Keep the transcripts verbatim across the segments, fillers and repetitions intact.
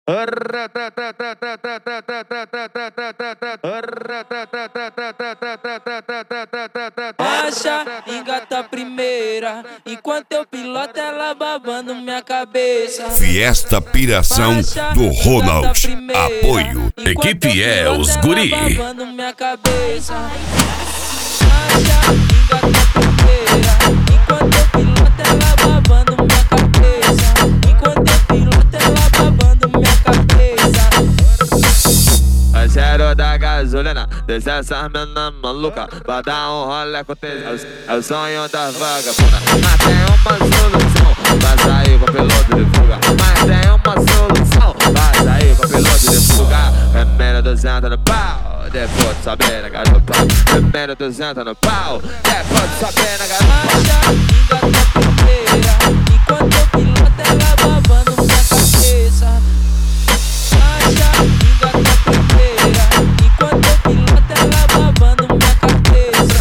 Acha, engata a primeira, enquanto eu piloto ela babando minha cabeça. Fiesta Piração do Ronald. Apoio. Equipe é os guri. Babando minha cabeça. Acha, engata a primeira, enquanto eu piloto ela babando minha cabeça. Enquanto eu piloto ela babando minha cabeça. É cheiro da gasolina, deixa essas meninas malucas, pra dar um rolê com tesão. É o sonho da vagabunda, mas tem uma solução, vai sair com piloto de fuga. Mas tem uma solução, vai sair com piloto de fuga. Primeiro duzentos no pau, depois de saber na garupa. Primeiro duzentos no pau, depois de saber na garupa. Acha, engata a primeira, enquanto eu piloto ela babando minha cabeça. Acha, engata a primeira, enquanto eu piloto ela babando minha cabeça.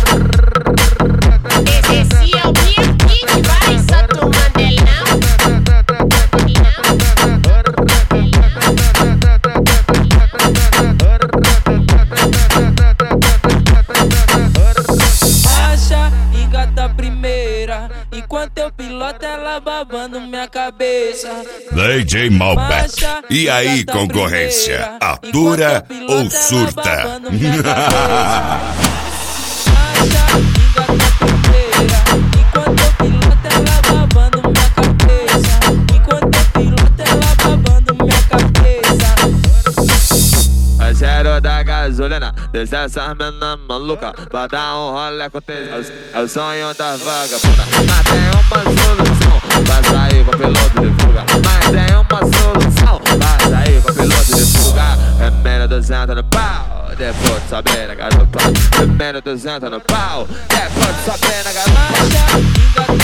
Esse é o Bia que vai só tomando elão. Acha, engata a primeira, enquanto eu piloto ela babando minha cabeça. D J Malbec. E aí, concorrência? Atura ou surta? Acha, engata a primeira, enquanto eu piloto ela babando minha cabeça. Enquanto eu piloto ela babando minha cabeça. É cheiro da gasolina, deixa essas meninas malucas, pra dar um rolê com tesão. É o sonho da vagabunda, mas tem uma solução, vai sair com piloto de fuga. Mas tem uma solução, vai sair com piloto de fuga. Primeiro duzentos no pau, depois de saber na garupa. Primeiro duzentos no pau, depois de saber na garupa. Acha, engata